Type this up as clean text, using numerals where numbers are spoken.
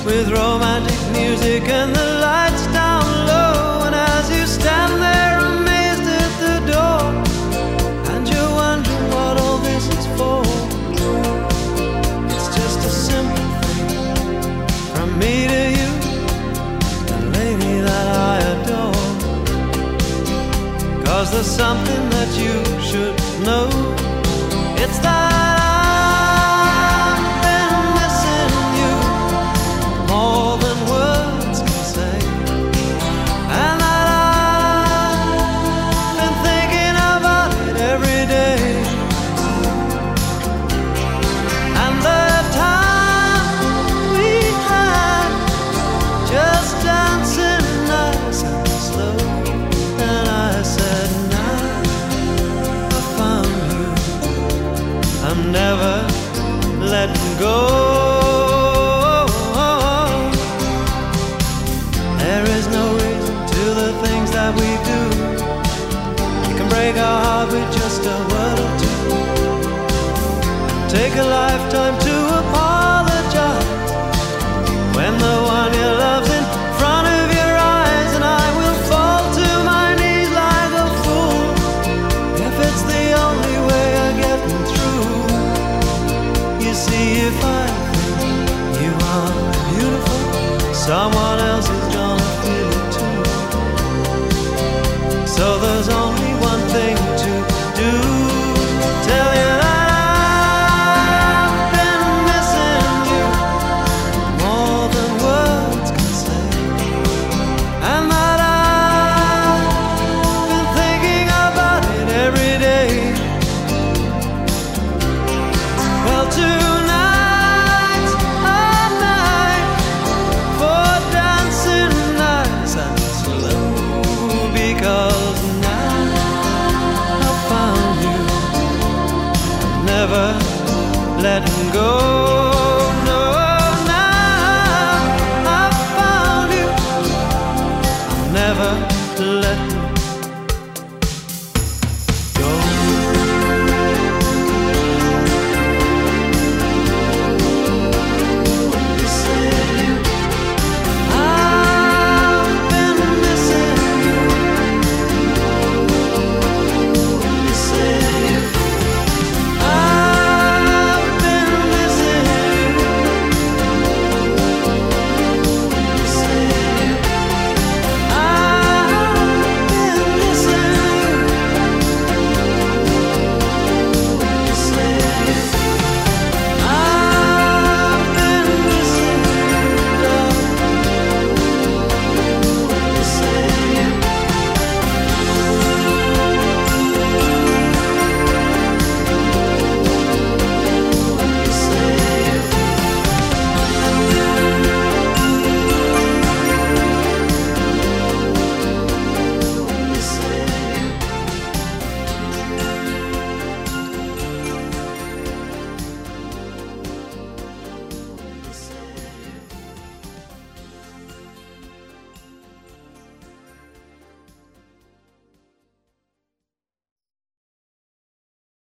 with romantic music and the lights down low. And as you stand there amazed at the door, and you're wondering what all this is for, it's just a simple thing from me to you, the lady that I adore. 'Cause there's something that you should know. It's that never letting go. There is no reason to the things that we do. You can break our heart with just a word or two. Take a lifetime to apologize when the one you love's in front of your eyes, and I will fall to my knees like a fool if it's the only way of getting through. You see, if I think you are beautiful, someone else is